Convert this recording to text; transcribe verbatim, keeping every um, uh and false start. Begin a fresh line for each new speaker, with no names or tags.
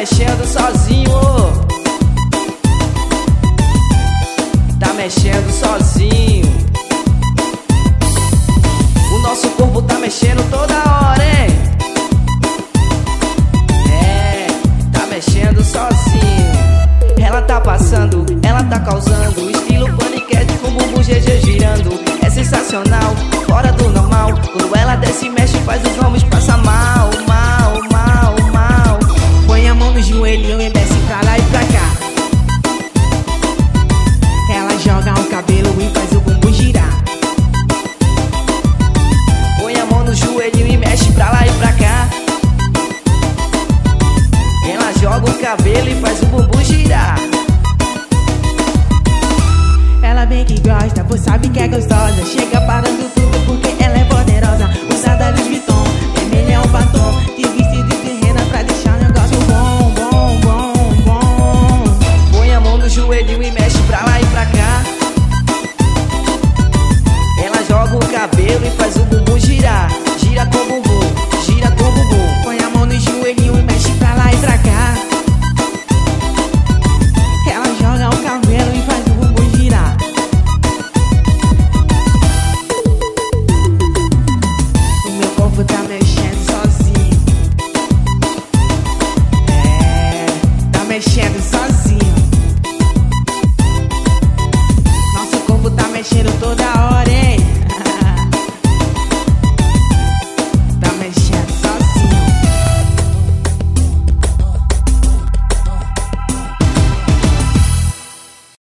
mexendo sozinho, oh. Tá mexendo sozinho. O nosso corpo tá mexendo toda hora, hein? É, tá mexendo sozinho. Ela tá passando, ela tá causando. Estilo paniquete com bumbum G G girando. É sensacional, fora do normal. Quando ela desce e mexe faz os